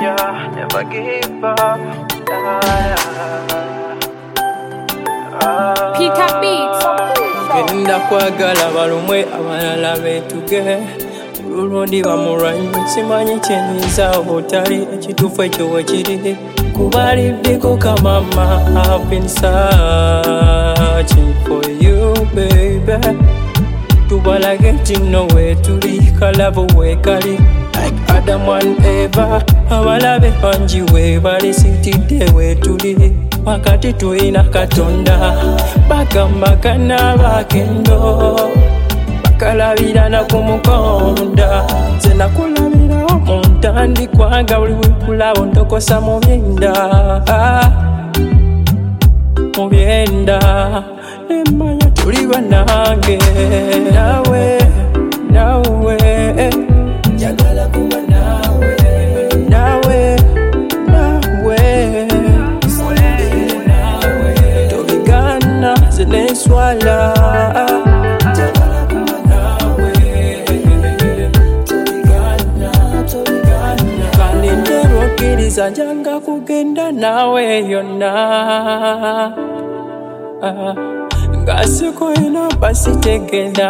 never give up. Peter Beats. Genda kwagala balumwe abalala betuge Ulundi bamuranyi simanyi kyenyiza obutali ekituufu ekyo wekiri kubaliddeko kamama I've been searching for you baby Tubala getting nowhere tuli kalabo wekali like Adam and Eva abalabe banji webali sitidde wetuli wakati tuina katonda bagamba kana bakendo bakalabirana ku mukonda nze nakulabira omuntandi kwanga buli wikulabo ntokosa mu byenda nemanya tuli banange nawe njagala kuba nawe Swala kanendero kiriza njanga kugenda nawe yonna ngasiko ina basitegenda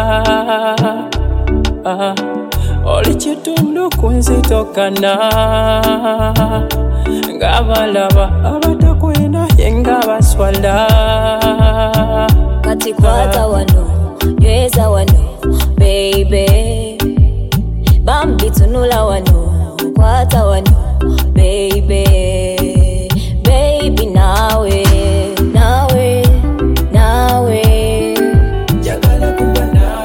oli kitundu kunzitokana ngabalaba abatakwena yenga baswala Kati kwata wano, nyweza wano, baby Bambi tunula wano, kwata wano, baby Baby nawe Jagala kuba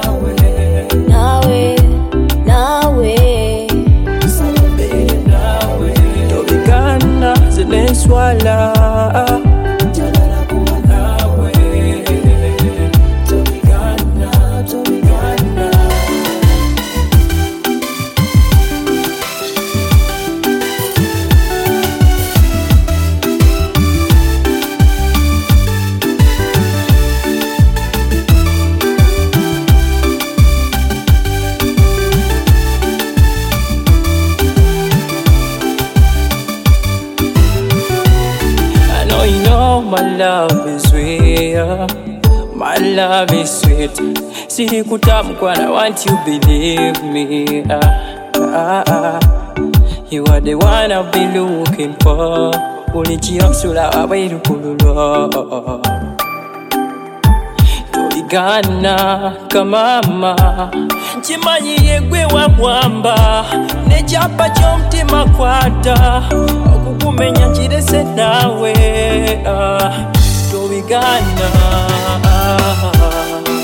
nawe Sabe nawe Tobigana zene swala My love is real, my love is sweet. Siri kutamkwa, I want you believe me. You are the one I've been looking for. Ulichiosula wabairu kululo. Tuligana kamama. Chimanyi yegwe wa mwamba. Nejapa chomtima kwata. Kukumenya chirese nawe Tobigana